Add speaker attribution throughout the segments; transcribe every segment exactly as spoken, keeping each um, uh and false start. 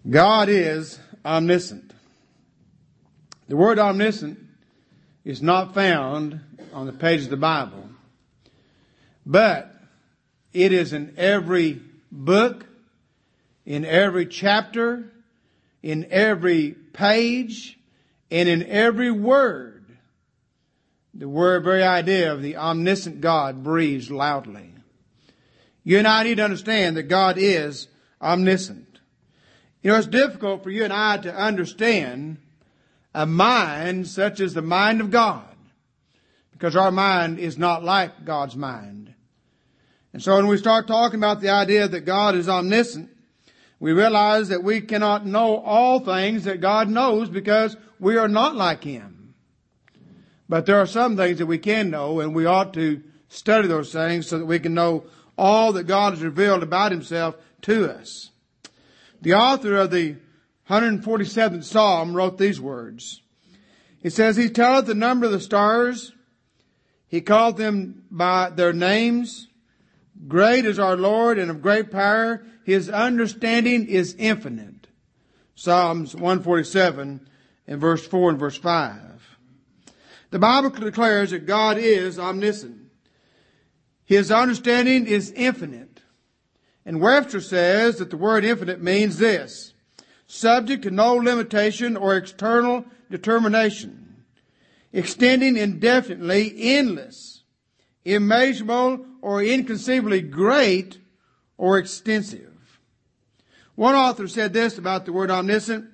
Speaker 1: God is omniscient. The word omniscient is not found on the page of the Bible, but it is in every book, in every chapter, in every page, and in every word. The word, very idea of the omniscient God breathes loudly. You and I need to understand that God is omniscient. You know, it's difficult for you and I to understand a mind such as the mind of God, because our mind is not like God's mind. And so when we start talking about the idea that God is omniscient, we realize that we cannot know all things that God knows because we are not like Him. But there are some things that we can know, and we ought to study those things so that we can know all that God has revealed about Himself to us. The author of the one hundred forty-seventh Psalm wrote these words. He says, He telleth the number of the stars. He calleth them by their names. Great is our Lord and of great power. His understanding is infinite. Psalms one forty-seven and verse four and verse five. The Bible declares that God is omniscient. His understanding is infinite. And Webster says that the word infinite means this: subject to no limitation or external determination, extending indefinitely, endless, immeasurable, or inconceivably great or extensive. One author said this about the word omniscient.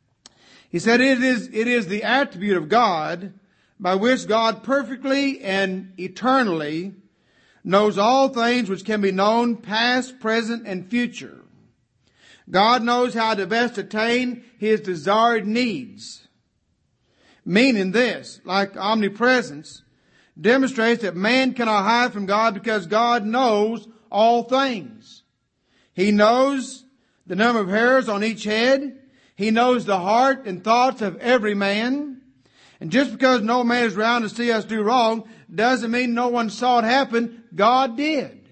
Speaker 1: He said, it is, it is the attribute of God by which God perfectly and eternally knows all things which can be known, past, present, and future. God knows how to best attain His desired needs. Meaning this, like omnipresence, demonstrates that man cannot hide from God because God knows all things. He knows the number of hairs on each head. He knows the heart and thoughts of every man. And just because no man is around to see us do wrong doesn't mean no one saw it happen. God did.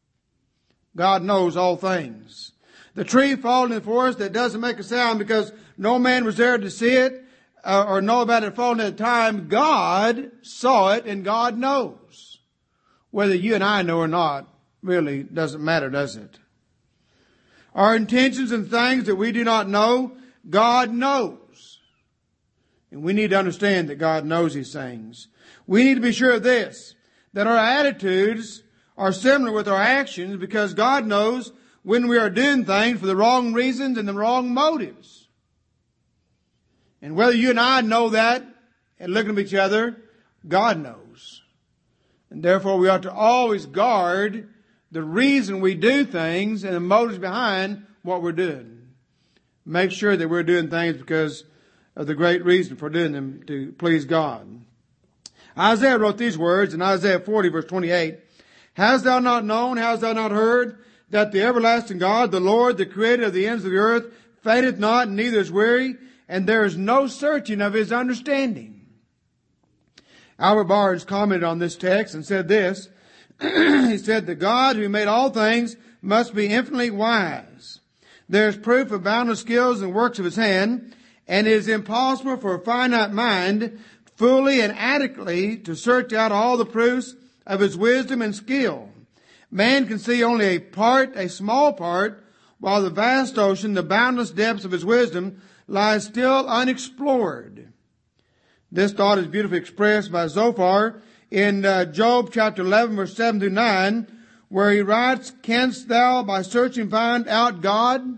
Speaker 1: God knows all things. The tree falling in the forest that doesn't make a sound because no man was there to see it uh, or know about it falling at the time, God saw it and God knows. Whether you and I know or not really doesn't matter, does it? Our intentions and things that we do not know, God knows. And we need to understand that God knows these things. We need to be sure of this, that our attitudes are similar with our actions, because God knows when we are doing things for the wrong reasons and the wrong motives. And whether you and I know that and looking at each other, God knows. And therefore we ought to always guard the reason we do things and the motives behind what we're doing. Make sure that we're doing things because of the great reason for doing them, to please God. Isaiah wrote these words in Isaiah forty verse twenty-eight. Hast thou not known, hast thou not heard, that the everlasting God, the Lord, the creator of the ends of the earth, fainteth not, and neither is weary, and there is no searching of His understanding. Albert Barnes commented on this text and said this. He said, the God who made all things must be infinitely wise. There is proof of boundless skills and works of His hand, and it is impossible for a finite mind fully and adequately to search out all the proofs of His wisdom and skill. Man can see only a part, a small part, while the vast ocean, the boundless depths of His wisdom, lies still unexplored. This thought is beautifully expressed by Zophar in uh, Job chapter eleven verse seven through nine, where he writes, Canst thou by searching find out God?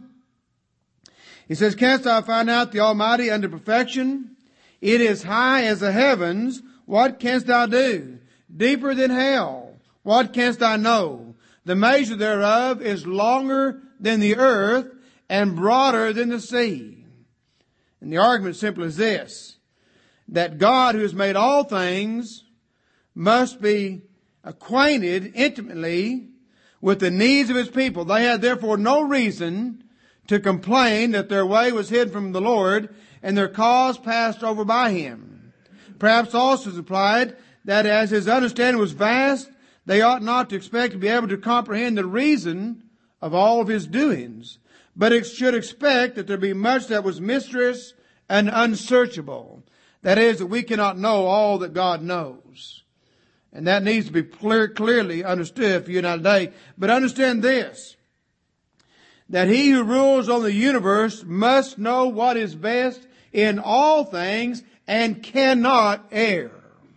Speaker 1: He says, Canst thou find out the Almighty unto perfection? It is high as the heavens. What canst thou do? Deeper than hell. What canst thou know? The measure thereof is longer than the earth and broader than the sea. And the argument simply is this, that God, who has made all things, must be acquainted intimately with the needs of His people. They had therefore no reason to complain that their way was hid from the Lord and their cause passed over by Him. Perhaps also is implied that as His understanding was vast, they ought not to expect to be able to comprehend the reason of all of His doings. but it should expect that there be much that was mysterious and unsearchable. That is, that we cannot know all that God knows. And that needs to be clear, clearly understood for you and I today. But understand this, that he who rules on the universe must know what is best in all things and cannot err.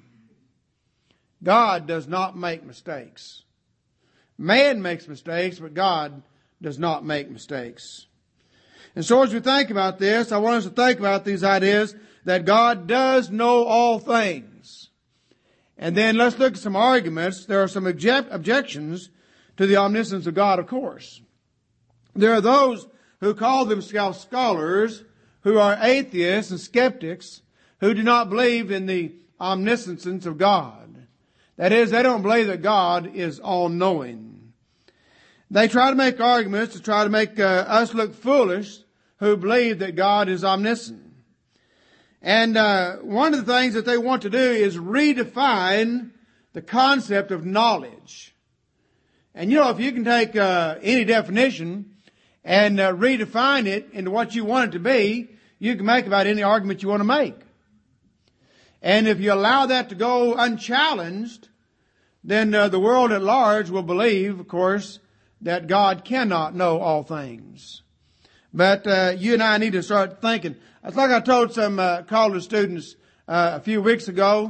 Speaker 1: God does not make mistakes. Man makes mistakes, but God does not make mistakes. And so as we think about this, I want us to think about these ideas that God does know all things. And then let's look at some arguments. There are some object- objections to the omniscience of God, of course. There are those who call themselves scholars, who are atheists and skeptics, who do not believe in the omniscience of God. That is, they don't believe that God is all-knowing. They try to make arguments to try to make uh, us look foolish who believe that God is omniscient. And uh, one of the things that they want to do is redefine the concept of knowledge. And you know, if you can take uh, any definition and uh, redefine it into what you want it to be, you can make about any argument you want to make. And if you allow that to go unchallenged, then uh, the world at large will believe, of course, that God cannot know all things. But uh, you and I need to start thinking. It's like I told some uh, college students uh, a few weeks ago.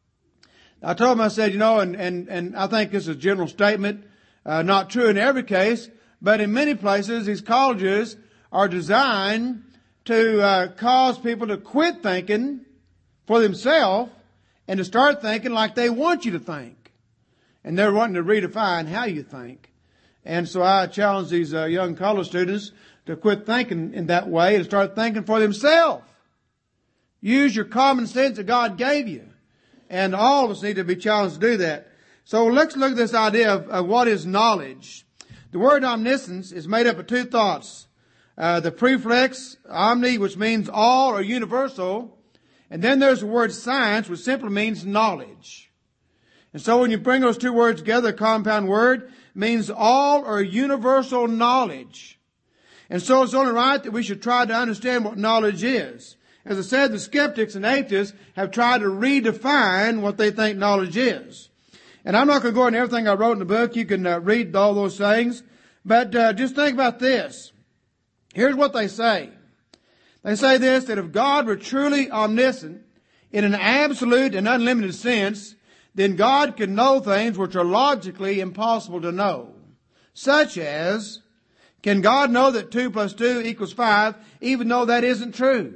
Speaker 1: I told them, I said, you know, and, and, and I think this is a general statement, uh, not true in every case, but in many places these colleges are designed to uh, cause people to quit thinking for themselves and to start thinking like they want you to think. And they're wanting to redefine how you think. And so I challenge these uh, young college students to quit thinking in that way and start thinking for themselves. Use your common sense that God gave you. And all of us need to be challenged to do that. So let's look at this idea of, of what is knowledge. The word omniscience is made up of two thoughts. Uh, the prefix omni, which means all or universal. And then there's the word science, which simply means knowledge. And so when you bring those two words together, a compound word means all or universal knowledge. And so it's only right that we should try to understand what knowledge is. As I said, the skeptics and atheists have tried to redefine what they think knowledge is. And I'm not going to go into everything I wrote in the book. You can uh, read all those things. But uh, just think about this. Here's what they say. They say this, that if God were truly omniscient in an absolute and unlimited sense, then God could know things which are logically impossible to know. Such as, can God know that two plus two equals five, even though that isn't true?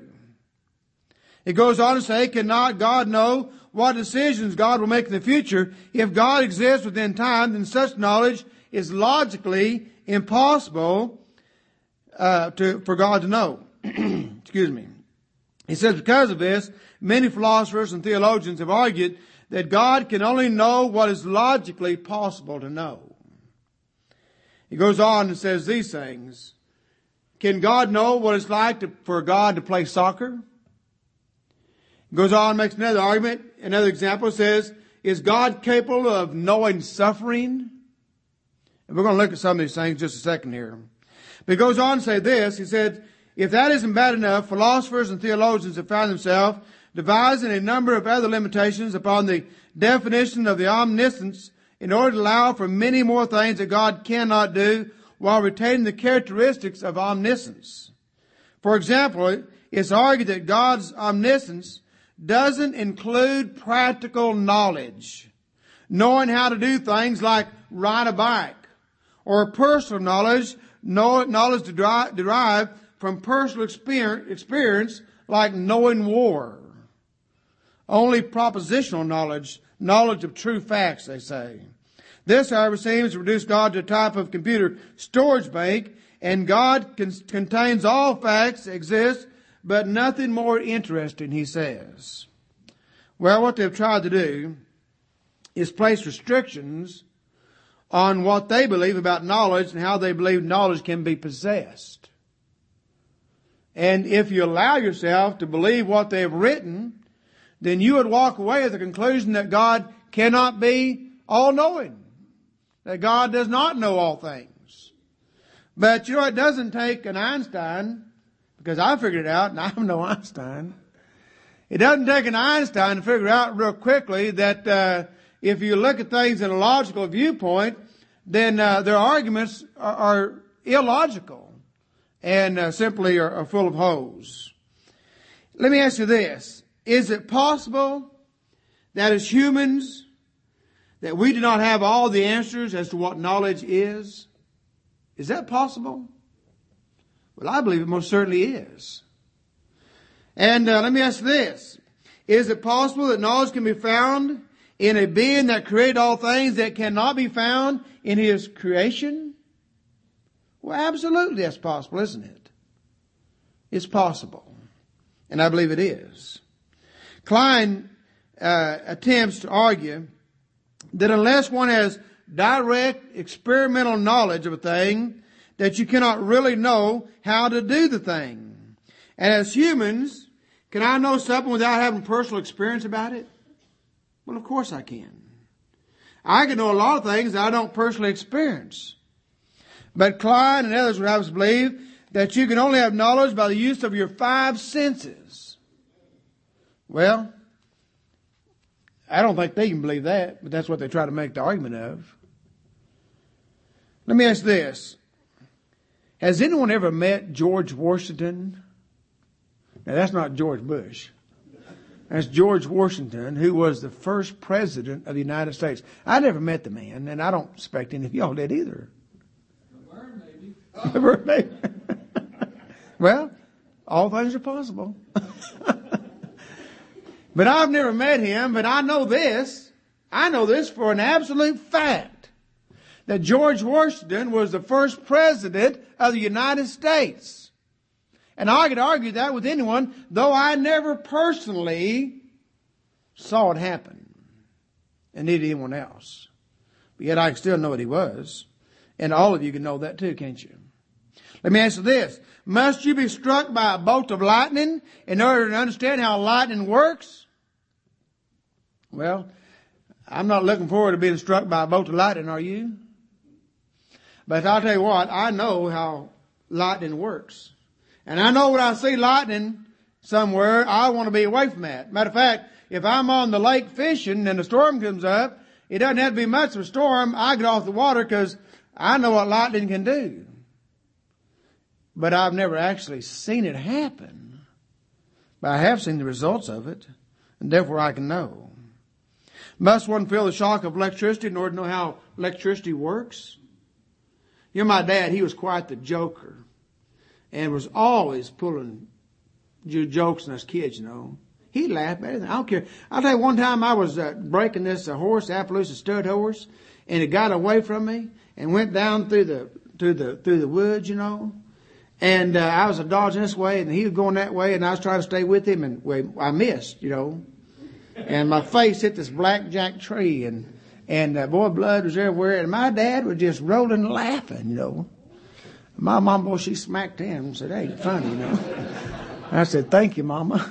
Speaker 1: It goes on to say, cannot God know what decisions God will make in the future? If God exists within time, then such knowledge is logically impossible uh, to, for God to know. Excuse me. He says because of this, many philosophers and theologians have argued that God can only know what is logically possible to know. He goes on and says these things. Can God know what it's like to, for God to play soccer? He goes on and makes another argument. Another example says, is God capable of knowing suffering? And we're going to look at some of these things in just a second here. But he goes on to say this. He said, if that isn't bad enough, philosophers and theologians have found themselves devising a number of other limitations upon the definition of the omniscience in order to allow for many more things that God cannot do while retaining the characteristics of omniscience. For example, it's argued that God's omniscience doesn't include practical knowledge, knowing how to do things like ride a bike, or personal knowledge, knowledge derived from personal experience like knowing war. Only propositional knowledge, knowledge of true facts, they say. This, however, seems to reduce God to a type of computer storage bank, and God con- contains all facts that exist, but nothing more interesting, he says. Well, what they've tried to do is place restrictions on what they believe about knowledge and how they believe knowledge can be possessed. And if you allow yourself to believe what they have written, then you would walk away with the conclusion that God cannot be all-knowing, that God does not know all things. But you know, it doesn't take an Einstein, because I figured it out, and I'm no Einstein. It doesn't take an Einstein to figure out real quickly that uh, if you look at things in a logical viewpoint, then uh, their arguments are, are illogical and uh, simply are, are full of holes. Let me ask you this. Is it possible that as humans that we do not have all the answers as to what knowledge is? Is that possible? Well, I believe it most certainly is. And uh, let me ask this. Is it possible that knowledge can be found in a being that created all things that cannot be found in his creation? Well, absolutely that's possible, isn't it? It's possible. And I believe it is. Klein uh, attempts to argue that unless one has direct experimental knowledge of a thing, that you cannot really know how to do the thing. And as humans, can I know something without having personal experience about it? Well, of course I can. I can know a lot of things that I don't personally experience. But Klein and others would have us believe that you can only have knowledge by the use of your five senses. Well, I don't think they can believe that, but that's what they try to make the argument of. Let me ask this. Has anyone ever met George Washington? Now, that's not George Bush. That's George Washington, who was the first president of the United States. I never met the man, and I don't expect any of y'all did either. Maybe. Maybe. Well, all things are possible. But I've never met him, but I know this. I know this for an absolute fact. That George Washington was the first president of the United States. And I could argue that with anyone, though I never personally saw it happen. And neither anyone else. But yet I can still know what he was. And all of you can know that too, can't you? Let me ask you this. Must you be struck by a bolt of lightning in order to understand how lightning works? Well, I'm not looking forward to being struck by a bolt of lightning, are you? But I'll tell you what, I know how lightning works. And I know when I see lightning somewhere, I want to be away from that. Matter of fact, if I'm on the lake fishing and a storm comes up, it doesn't have to be much of a storm. I get off the water because I know what lightning can do. But I've never actually seen it happen. But I have seen the results of it, and therefore I can know. Must one feel the shock of electricity in order to know how electricity works? You know, my dad, he was quite the joker and was always pulling jokes on us kids, you know. He laughed at anything. I don't care. I'll tell you, one time I was uh, breaking this uh, horse, Appaloosa stud horse, and it got away from me and went down through the through the through the woods, you know. And uh, I was dodging this way, and he was going that way, and I was trying to stay with him, and well, I missed, you know. And my face hit this blackjack tree, and and uh, boy, blood was everywhere, and my dad was just rolling laughing, you know. My mom, boy, she smacked him and said, "Hey, funny, you know." I said, "Thank you, Mama."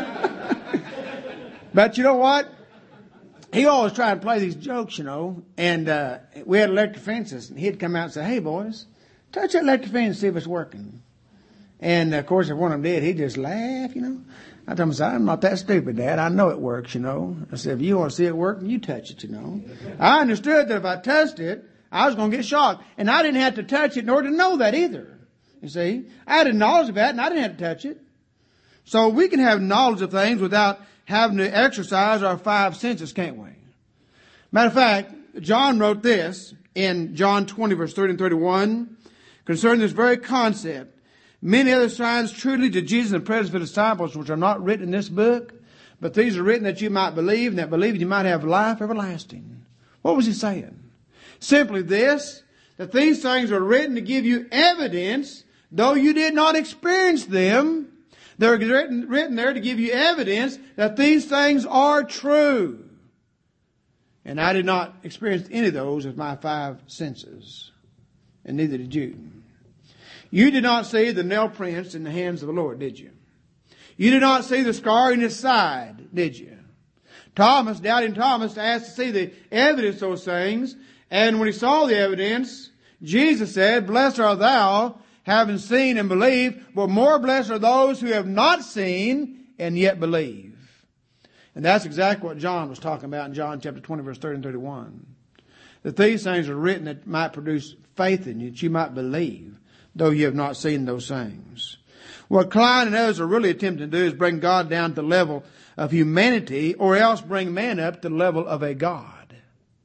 Speaker 1: But you know what? He always tried to play these jokes, you know, and uh, we had electric fences, and he'd come out and say, "Hey, boys, touch that electric fence and see if it's working." And, of course, if one of them did, he'd just laugh, you know. I told him, I said, "I'm not that stupid, Dad. I know it works, you know." I said, "If you want to see it working, you touch it, you know." I understood that if I touched it, I was going to get shocked. And I didn't have to touch it in order to know that either. You see? I had a knowledge of that, and I didn't have to touch it. So we can have knowledge of things without having to exercise our five senses, can't we? Matter of fact, John wrote this in John twenty, verse thirty and thirty-one, concerning this very concept. Many other signs truly did Jesus in the presence of the disciples, which are not written in this book, but these are written that you might believe, and that believing you might have life everlasting. What was he saying? Simply this, that these things are written to give you evidence, though you did not experience them. They're written, written there to give you evidence that these things are true. And I did not experience any of those with my five senses. And neither did you. You did not see the nail prints in the hands of the Lord, did you? You did not see the scar in his side, did you? Thomas, doubting Thomas, asked to see the evidence of those things. And when he saw the evidence, Jesus said, blessed art thou, having seen and believed, but more blessed are those who have not seen and yet believe. And that's exactly what John was talking about in John chapter twenty, verse thirty and thirty-one. That these things are written that might produce faith in you, that you might believe, though you have not seen those things. What Klein and others are really attempting to do is bring God down to the level of humanity, or else bring man up to the level of a God.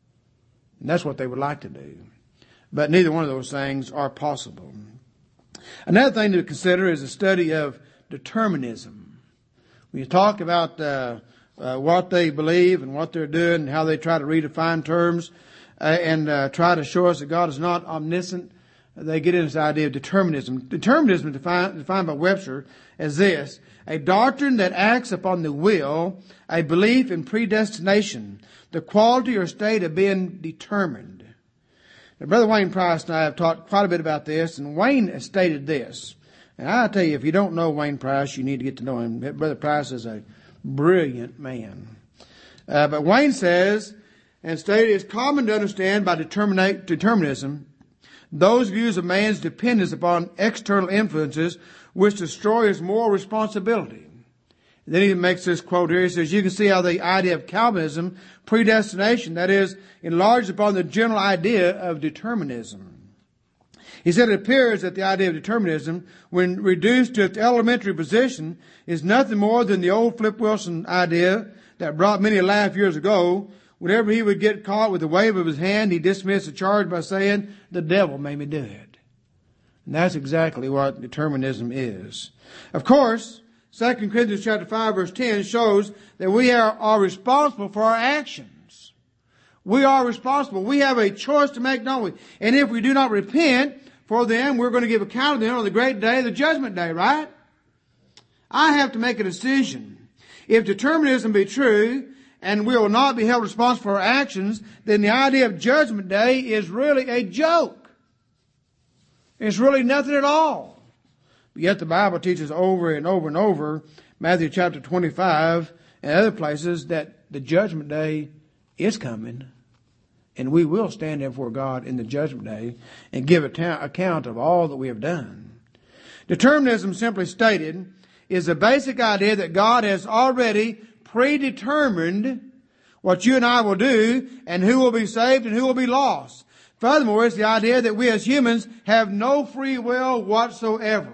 Speaker 1: And that's what they would like to do. But neither one of those things are possible. Another thing to consider is the study of determinism. When you talk about uh, uh, what they believe and what they're doing and how they try to redefine terms uh, and uh, try to show us that God is not omniscient, they get into this idea of determinism. Determinism is defined, defined by Webster as this: a doctrine that acts upon the will, a belief in predestination, the quality or state of being determined. Now, Brother Wayne Price and I have talked quite a bit about this, and Wayne has stated this. And I tell you, if you don't know Wayne Price, you need to get to know him. Brother Price is a brilliant man. Uh, but Wayne says, and stated, it's common to understand by determinism those views of man's dependence upon external influences which destroy his moral responsibility. And then he makes this quote here. He says, you can see how the idea of Calvinism, predestination, that is, enlarged upon the general idea of determinism. He said it appears that the idea of determinism, when reduced to its elementary position, is nothing more than the old Flip Wilson idea that brought many a laugh years ago. Whenever he would get caught with a wave of his hand, he dismissed the charge by saying, the devil made me do it. And that's exactly what determinism is. Of course, Second Corinthians chapter five, verse ten shows that we are, are responsible for our actions. We are responsible. We have a choice to make, don't we? And if we do not repent for them, we're going to give account of them on the great day, the judgment day, right? I have to make a decision. If determinism be true, and we will not be held responsible for our actions, then the idea of judgment day is really a joke. It's really nothing at all. But yet the Bible teaches over and over and over, Matthew chapter twenty-five and other places, that the judgment day is coming. And we will stand there before God in the judgment day and give account of all that we have done. Determinism, simply stated, is the basic idea that God has already predetermined what you and I will do and who will be saved and who will be lost. Furthermore, it's the idea that we as humans have no free will whatsoever.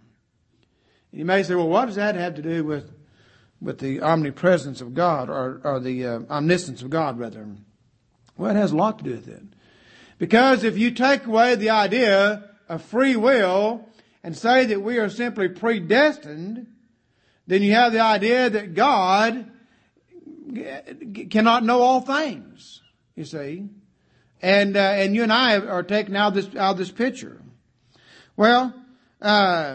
Speaker 1: You may say, well, what does that have to do with, with the omnipresence of God, or, or the uh, omniscience of God, rather? Well, it has a lot to do with it. Because if you take away the idea of free will and say that we are simply predestined, then you have the idea that God cannot know all things, you see. And, uh, and you and I are taken out of this, out of this picture. Well, uh,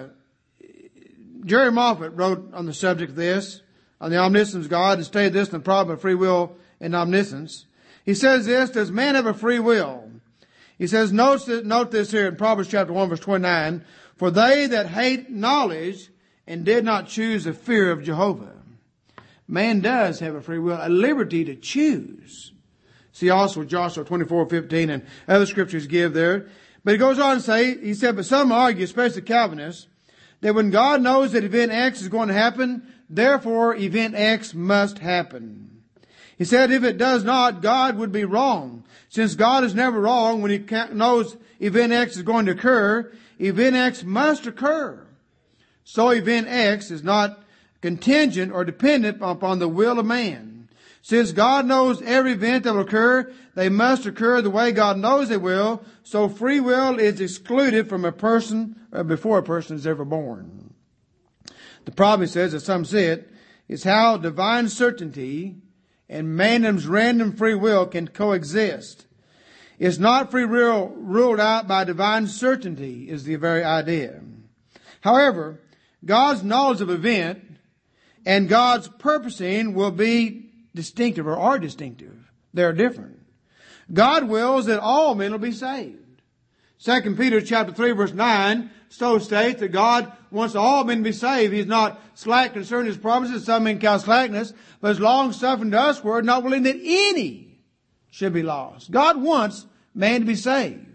Speaker 1: Jerry Moffat wrote on the subject of this, on the omniscience of God, and stated this in the problem of free will and omniscience. He says this: does man have a free will? He says, note, note this here in Proverbs chapter one, verse twenty-nine, for they that hate knowledge and did not choose the fear of Jehovah. Man does have a free will, a liberty to choose. See also Joshua twenty-four fifteen and other scriptures give there. But he goes on to say, he said, but some argue, especially Calvinists, that when God knows that event X is going to happen, therefore event X must happen. He said if it does not, God would be wrong. Since God is never wrong when He knows event X is going to occur, event X must occur. So event X is not contingent or dependent upon the will of man. Since God knows every event that will occur, they must occur the way God knows they will. So free will is excluded from a person uh, before a person is ever born. The problem, he says, as some see it, is how divine certainty and man's random free will can coexist. It's not free will ruled out by divine certainty is the very idea. However, God's knowledge of event and God's purposing will be distinctive, or are distinctive. They're different. God wills that all men will be saved. Second Peter chapter three verse nine so states that God wants all men to be saved. He's not slack concerning His promises, some men count slackness, but is long suffering to usward, not willing that any should be lost. God wants man to be saved.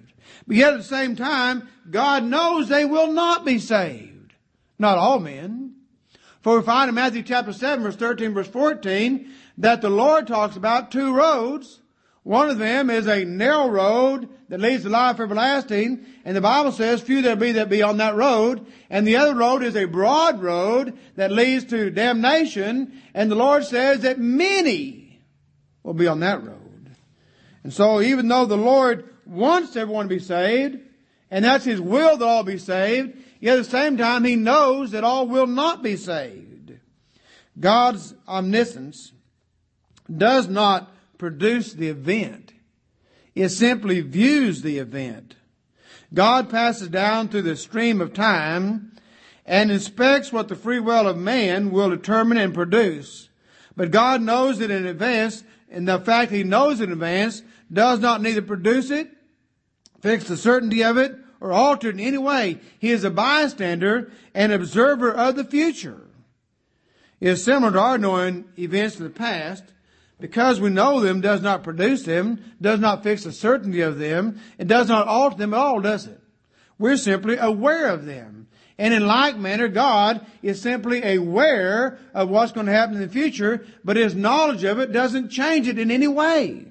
Speaker 1: But yet at the same time, God knows they will not be saved. Not all men. For we find in Matthew chapter seven, verse thirteen, verse fourteen, that the Lord talks about two roads. One of them is a narrow road that leads to life everlasting. And the Bible says, few there be that be on that road. And the other road is a broad road that leads to damnation. And the Lord says that many will be on that road. And so even though the Lord wants everyone to be saved, and that's His will that all be saved, yet at the same time He knows that all will not be saved. God's omniscience does not produce the event. It simply views the event. God passes down through the stream of time and inspects what the free will of man will determine and produce. But God knows it in advance, and the fact He knows it in advance does not neither produce it, fix the certainty of it, or alter it in any way. He is a bystander and observer of the future. It is similar to our knowing events of the past. Because we know them does not produce them, does not fix the certainty of them, and does not alter them at all, does it? We're simply aware of them. And in like manner, God is simply aware of what's going to happen in the future, but His knowledge of it doesn't change it in any way.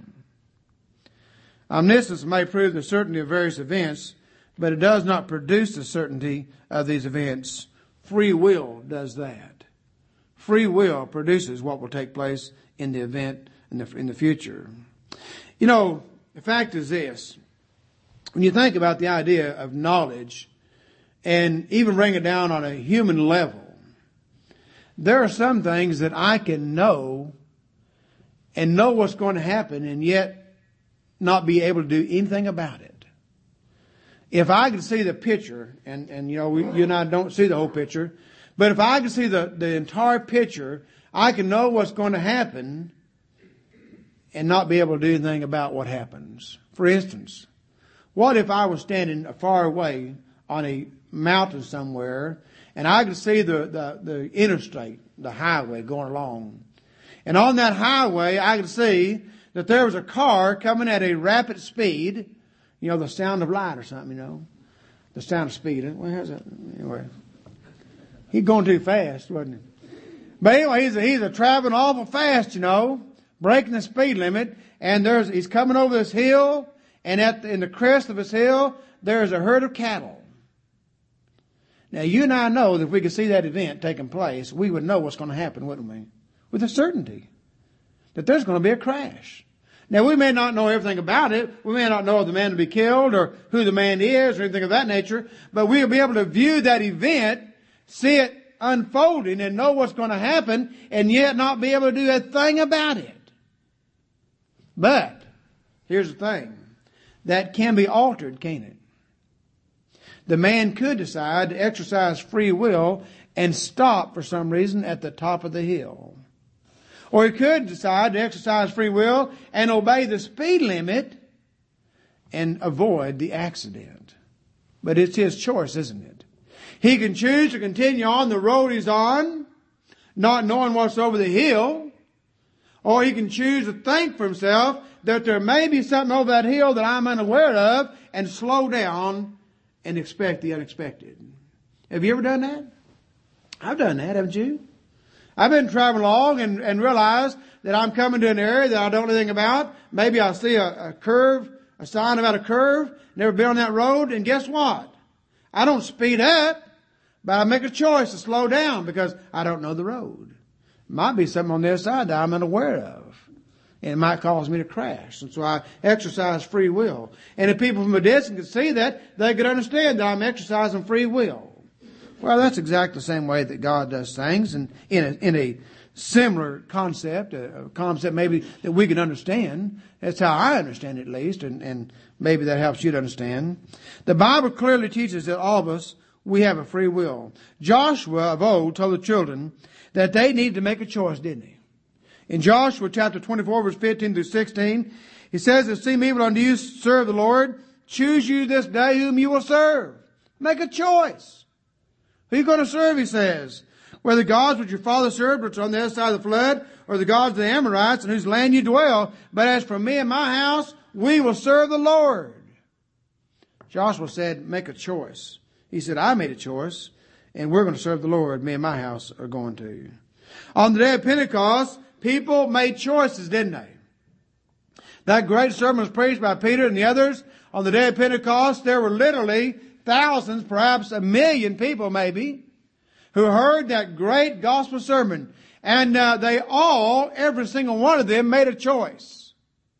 Speaker 1: Omniscience may prove the certainty of various events, but it does not produce the certainty of these events. Free will does that. Free will produces what will take place in the event in the, in the future. You know, the fact is this. When you think about the idea of knowledge and even bring it down on a human level, there are some things that I can know and know what's going to happen and yet not be able to do anything about it. If I could see the picture, and, and you know, we, you and I don't see the whole picture, but if I could see the, the entire picture, I can know what's going to happen and not be able to do anything about what happens. For instance, what if I was standing far away on a mountain somewhere and I could see the, the, the interstate, the highway going along. And on that highway I could see that there was a car coming at a rapid speed. You know, the sound of light or something, you know. The sound of speed. Well, how's that? Anyway. He's going too fast, wasn't he? But anyway, he's a, he's a traveling awful fast, you know, breaking the speed limit. And there's, he's coming over this hill, and at the, in the crest of this hill, there's a herd of cattle. Now, you and I know that if we could see that event taking place, we would know what's going to happen, wouldn't we? With a certainty. That there's going to be a crash. Now, we may not know everything about it. We may not know if the man will be killed or who the man is or anything of that nature. But we'll be able to view that event, see it unfolding and know what's going to happen and yet not be able to do a thing about it. But, here's the thing. That can be altered, can't it? The man could decide to exercise free will and stop for some reason at the top of the hill. Or he could decide to exercise free will and obey the speed limit and avoid the accident. But it's his choice, isn't it? He can choose to continue on the road he's on, not knowing what's over the hill. Or he can choose to think for himself that there may be something over that hill that I'm unaware of and slow down and expect the unexpected. Have you ever done that? I've done that, haven't you? I've been traveling along and, and realized that I'm coming to an area that I don't know anything about. Maybe I see a, a curve, a sign about a curve, never been on that road, and guess what? I don't speed up, but I make a choice to slow down because I don't know the road. It might be something on the other side that I'm unaware of. And it might cause me to crash. And so I exercise free will. And if people from a distance could see that, they could understand that I'm exercising free will. Well, that's exactly the same way that God does things, and in a, in a similar concept, a, a concept maybe that we can understand. That's how I understand it, at least, and, and maybe that helps you to understand. The Bible clearly teaches that all of us, we have a free will. Joshua of old told the children that they needed to make a choice, didn't he? In Joshua chapter twenty-four, verse fifteen through sixteen, he says, "It seem evil unto you, serve the Lord. Choose you this day whom you will serve." Make a choice. Who are you going to serve, he says? Whether the gods which your father served, which are on the other side of the flood, or the gods of the Amorites, in whose land you dwell. But as for me and my house, we will serve the Lord. Joshua said, make a choice. He said, I made a choice, and we're going to serve the Lord. Me and my house are going to. On the day of Pentecost, people made choices, didn't they? That great sermon was preached by Peter and the others. On the day of Pentecost, there were literally thousands, perhaps a million people maybe, who heard that great gospel sermon. And uh, they all, every single one of them, made a choice.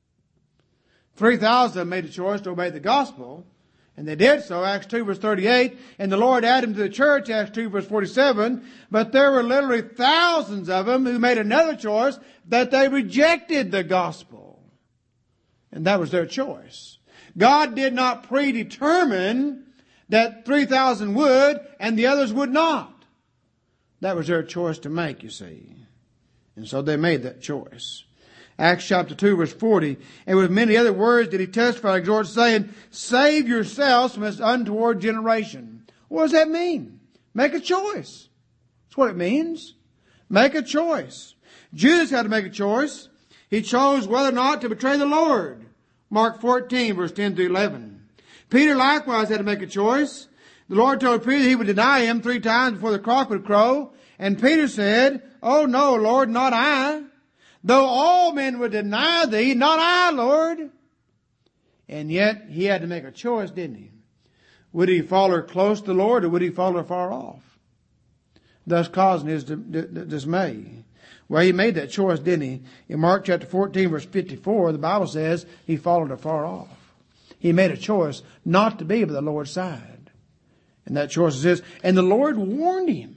Speaker 1: three thousand made a choice to obey the gospel. And they did so, Acts two verse thirty-eight. And the Lord added them to the church, Acts two verse forty-seven. But there were literally thousands of them who made another choice, that they rejected the gospel. And that was their choice. God did not predetermine that three thousand would and the others would not. That was their choice to make, you see. And so they made that choice. Acts chapter two verse forty. And with many other words did he testify, exhort, saying, save yourselves from this untoward generation. What does that mean? Make a choice. That's what it means. Make a choice. Judas had to make a choice. He chose whether or not to betray the Lord. Mark fourteen verse ten through eleven. Peter likewise had to make a choice. The Lord told Peter he would deny him three times before the cock would crow. And Peter said, oh no, Lord, not I. Though all men would deny thee, not I, Lord. And yet he had to make a choice, didn't he? Would he follow close to the Lord, or would he follow far off? Thus causing his dismay. Well, he made that choice, didn't he? In Mark chapter fourteen, verse fifty-four, the Bible says he followed afar off. He made a choice not to be by the Lord's side. And that choice is his. And the Lord warned him.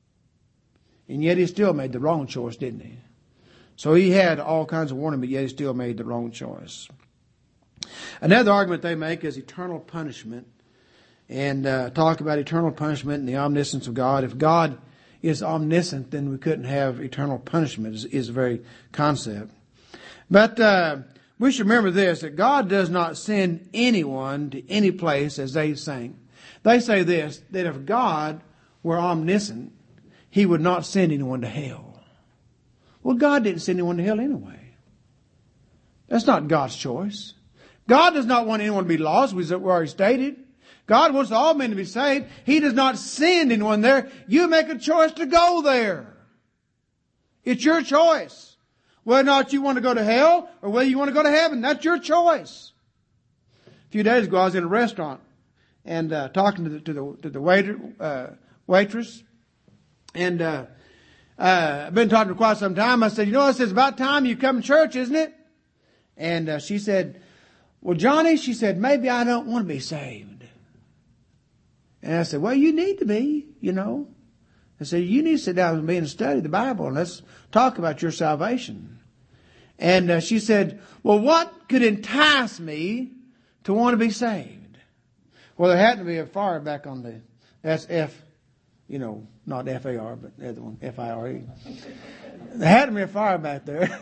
Speaker 1: And yet he still made the wrong choice, didn't he? So he had all kinds of warning, but yet he still made the wrong choice. Another argument they make is eternal punishment. And uh, talk about eternal punishment and the omniscience of God. If God is omniscient, then we couldn't have eternal punishment, is, is the very concept. But uh, we should remember this, that God does not send anyone to any place, as they sing. They say this, that if God were omniscient, he would not send anyone to hell. Well, God didn't send anyone to hell anyway. That's not God's choice. God does not want anyone to be lost, we already stated. God wants all men to be saved. He does not send anyone there. You make a choice to go there. It's your choice. Whether or not you want to go to hell or whether you want to go to heaven, that's your choice. A few days ago, I was in a restaurant and uh, talking to the, to the, to the waiter, uh, waitress. And uh, uh, I've been talking to her quite some time. I said, you know, it's about time you come to church, isn't it? And uh, she said, well, Johnny, she said, maybe I don't want to be saved. And I said, well, you need to be, you know. I said, you need to sit down and be and study the Bible and let's talk about your salvation. And uh, she said, well, what could entice me to want to be saved? Well, there happened to be a fire back on the, that's F, you know, not F A R, but the other one, F I R E. There had to be a fire back there.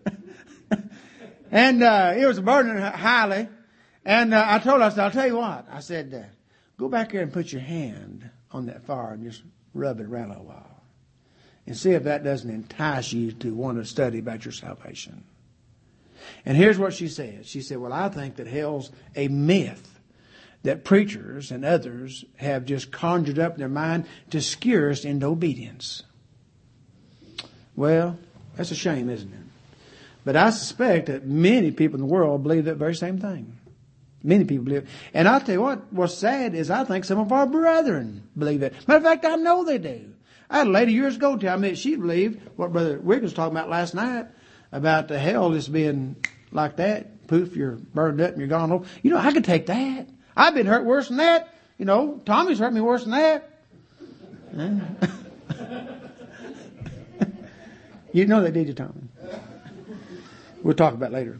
Speaker 1: And uh, it was burning highly. And uh, I told her, I said, I'll tell you what. I said, uh, go back there and put your hand on that fire and just rub it around a little while. And see if that doesn't entice you to want to study about your salvation. And here's what she said. She said, well, I think that hell's a myth that preachers and others have just conjured up in their mind to scare us into obedience. Well, that's a shame, isn't it? But I suspect that many people in the world believe that very same thing. Many people believe. And I'll tell you what, what's sad is I think some of our brethren believe that. Matter of fact, I know they do. I had a lady years ago tell me she believed what Brother Wiggins was talking about last night about the hell just being like that. Poof, you're burned up and you're gone home. You know, I could take that. I've been hurt worse than that. You know, Tommy's hurt me worse than that. You know they did you, Tommy. We'll talk about it later.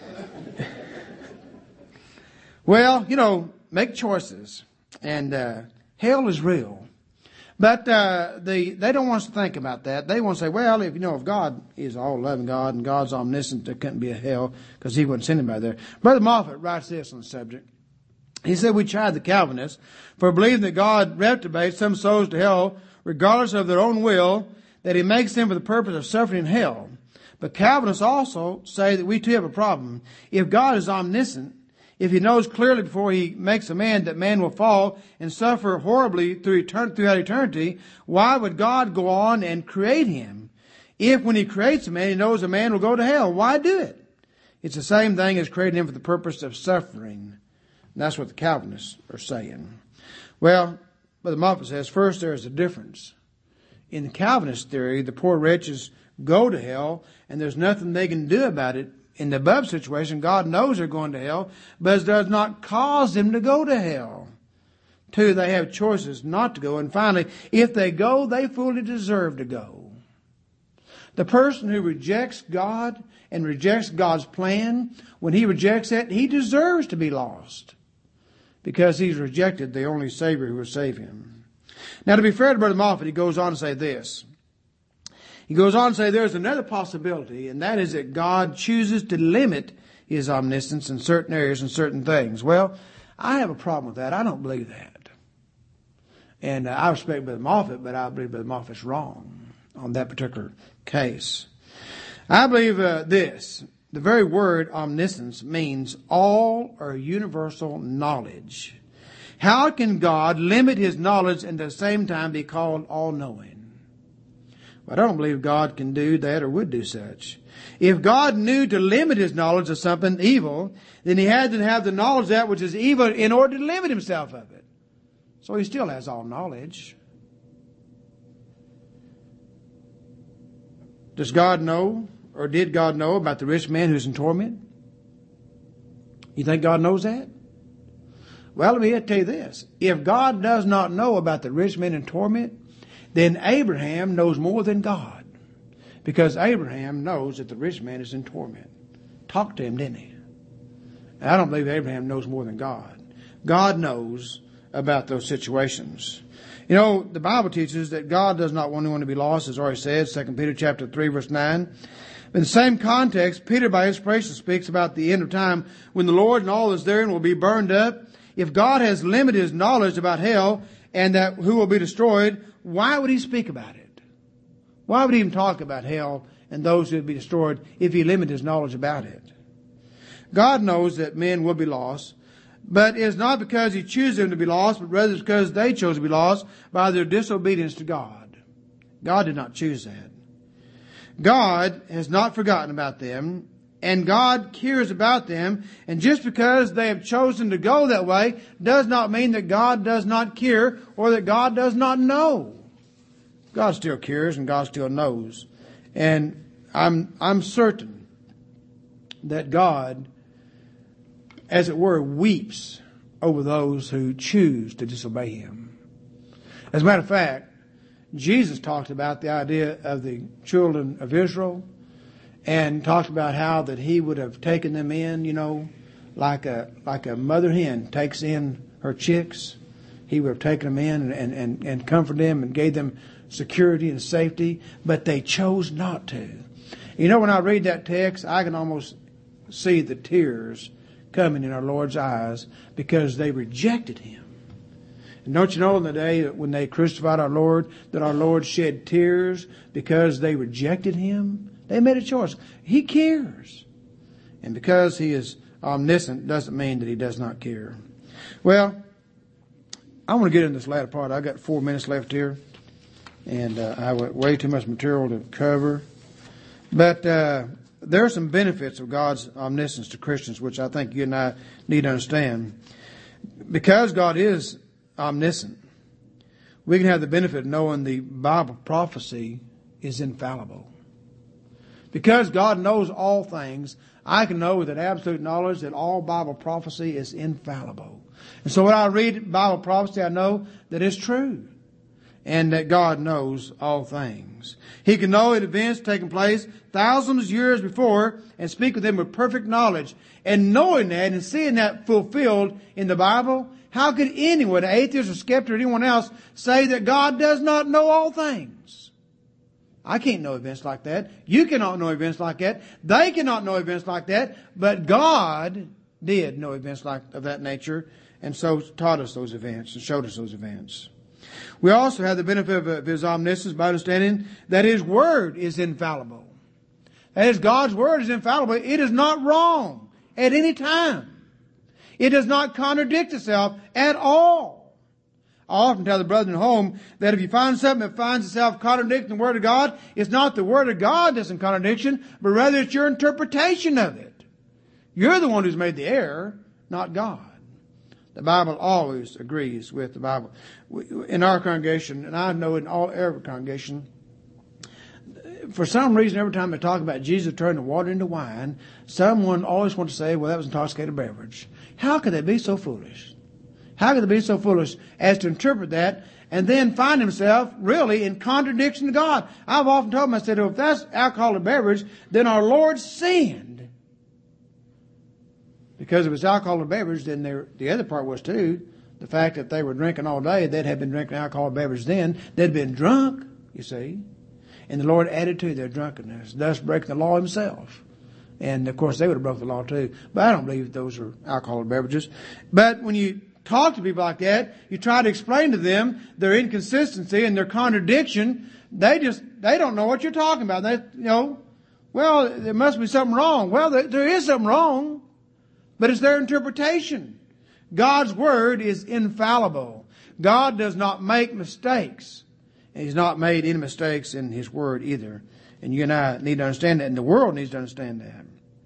Speaker 1: Well, you know, make choices. And uh, hell is real. But uh, the, they don't want us to think about that. They want to say, well, if you know, if God is all-loving God and God's omniscient, there couldn't be a hell because he wouldn't send anybody there. Brother Moffat writes this on the subject. He said, we tried the Calvinists for believing that God reprobates some souls to hell regardless of their own will, that he makes them for the purpose of suffering in hell. But Calvinists also say that we too have a problem. If God is omniscient, if he knows clearly before he makes a man that man will fall and suffer horribly through etern- throughout eternity, why would God go on and create him? If when he creates a man, he knows a man will go to hell, why do it? It's the same thing as creating him for the purpose of suffering. And that's what the Calvinists are saying. Well, Brother Moffat says, first there is a difference. In the Calvinist theory, the poor wretches go to hell, and there's nothing they can do about it. In the above situation, God knows they're going to hell, but does not cause them to go to hell. Two, they have choices not to go. And finally, if they go, they fully deserve to go. The person who rejects God and rejects God's plan, when he rejects it, he deserves to be lost, because he's rejected the only Savior who will save him. Now, to be fair to Brother Moffat, he goes on to say this. He goes on to say there's another possibility, and that is that God chooses to limit his omniscience in certain areas and certain things. Well, I have a problem with that. I don't believe that. And uh, I respect Brother Moffat, but I believe Brother Moffat's wrong on that particular case. I believe uh, this. The very word omniscience means all or universal knowledge. How can God limit his knowledge and at the same time be called all-knowing? Well, I don't believe God can do that or would do such. If God knew to limit his knowledge of something evil, then he had to have the knowledge of that which is evil in order to limit himself of it. So he still has all knowledge. Does God know, or did God know about the rich man who's in torment? You think God knows that? Well, let me tell you this. If God does not know about the rich man in torment, then Abraham knows more than God. Because Abraham knows that the rich man is in torment. Talked to him, didn't he? And I don't believe Abraham knows more than God. God knows about those situations. You know, the Bible teaches that God does not want anyone to be lost, as already said, Second Peter chapter three, verse nine. In the same context, Peter by inspiration speaks about the end of time when the Lord and all that's therein will be burned up. If God has limited his knowledge about hell and that who will be destroyed, why would he speak about it? Why would he even talk about hell and those who would be destroyed if he limited his knowledge about it? God knows that men will be lost, but it is not because he chooses them to be lost, but rather because they chose to be lost by their disobedience to God. God did not choose that. God has not forgotten about them, and God cares about them. And just because they have chosen to go that way does not mean that God does not care or that God does not know. God still cares and God still knows. And I'm, I'm certain that God, as it were, weeps over those who choose to disobey him. As a matter of fact, Jesus talked about the idea of the children of Israel and talked about how that he would have taken them in, you know, like a like a mother hen takes in her chicks. He would have taken them in and, and, and comforted them and gave them security and safety, but they chose not to. You know, when I read that text, I can almost see the tears coming in our Lord's eyes because they rejected him. And don't you know in the day when they crucified our Lord that our Lord shed tears because they rejected him? They made a choice. He cares. And because he is omniscient doesn't mean that he does not care. Well, I want to get in this latter part. I've got four minutes left here. And uh, I have way too much material to cover. But uh, there are some benefits of God's omniscience to Christians, which I think you and I need to understand. Because God is omniscient, we can have the benefit of knowing the Bible prophecy is infallible. Because God knows all things, I can know with an absolute knowledge that all Bible prophecy is infallible. And so when I read Bible prophecy, I know that it's true. And that God knows all things. He can know events taking place thousands of years before and speak with them with perfect knowledge. And knowing that and seeing that fulfilled in the Bible, how could anyone, atheist or skeptic or anyone else, say that God does not know all things? I can't know events like that. You cannot know events like that. They cannot know events like that. But God did know events like of that nature, and so taught us those events and showed us those events. We also have the benefit of his omniscience by understanding that his word is infallible. That is, God's word is infallible. It is not wrong at any time. It does not contradict itself at all. I often tell the brethren at home that if you find something that finds itself contradicting the Word of God, it's not the Word of God that's in contradiction, but rather it's your interpretation of it. You're the one who's made the error, not God. The Bible always agrees with the Bible. In our congregation, and I know in all every congregation, for some reason, every time they talk about Jesus turning water into wine, someone always wants to say, well, that was intoxicated beverage. How could they be so foolish? How could they be so foolish as to interpret that and then find himself really in contradiction to God? I've often told them, I said, oh, if that's alcoholic beverage, then our Lord sinned. Because if it's alcoholic beverage, then the other part was too, the fact that they were drinking all day, they'd have been drinking alcoholic beverage then, they'd been drunk, you see. And the Lord added to their drunkenness, thus breaking the law himself. And of course they would have broke the law too. But I don't believe those are alcoholic beverages. But when you talk to people like that, you try to explain to them their inconsistency and their contradiction. They just, they don't know what you're talking about. They, you know, well, there must be something wrong. Well, there, there is something wrong, but it's their interpretation. God's Word is infallible. God does not make mistakes. And He's not made any mistakes in His Word either. And you and I need to understand that, and the world needs to understand that.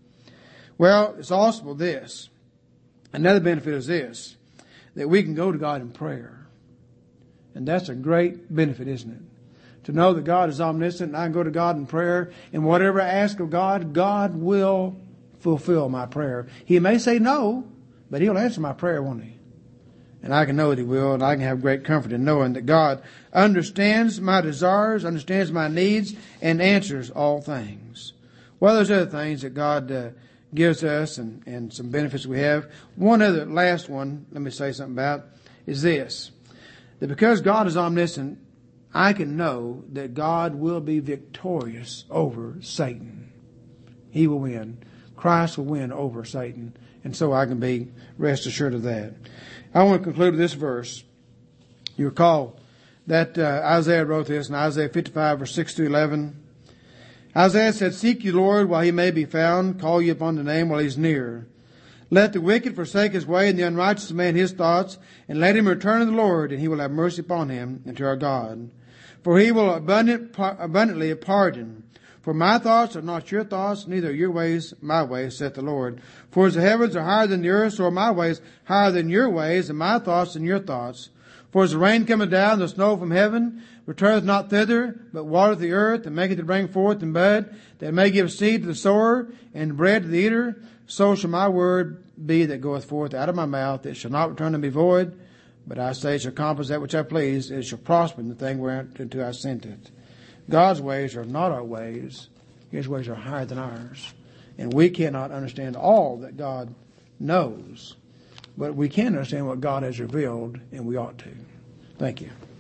Speaker 1: Well, it's also this. Another benefit is this, that we can go to God in prayer. And that's a great benefit, isn't it? To know that God is omniscient and I can go to God in prayer, and whatever I ask of God, God will fulfill my prayer. He may say no, but He'll answer my prayer, won't He? And I can know that He will, and I can have great comfort in knowing that God understands my desires, understands my needs, and answers all things. Well, there's other things that God uh, gives us and, and some benefits we have. One other, last one, let me say something about, is this. That because God is omniscient, I can know that God will be victorious over Satan. He will win. Christ will win over Satan. And so I can be rest assured of that. I want to conclude with this verse. You recall that uh, Isaiah wrote this in Isaiah fifty-five, verse six to eleven. Isaiah said, "Seek ye Lord while He may be found. Call ye upon the name while He's near. Let the wicked forsake his way, and the unrighteous man his thoughts, and let him return to the Lord, and He will have mercy upon him and to our God. For He will abundant, abundantly pardon. For my thoughts are not your thoughts, neither are your ways my ways, saith the Lord. For as the heavens are higher than the earth, so are my ways higher than your ways, and my thoughts than your thoughts. For as the rain cometh down, the snow from heaven, returneth not thither, but watereth the earth, and maketh it bring forth and bud, that it may give seed to the sower, and bread to the eater, so shall my word be that goeth forth out of my mouth. It shall not return unto me void, but I say it shall accomplish that which I please. It shall prosper in the thing whereunto I sent it." God's ways are not our ways. His ways are higher than ours. And we cannot understand all that God knows. But we can understand what God has revealed, and we ought to. Thank you.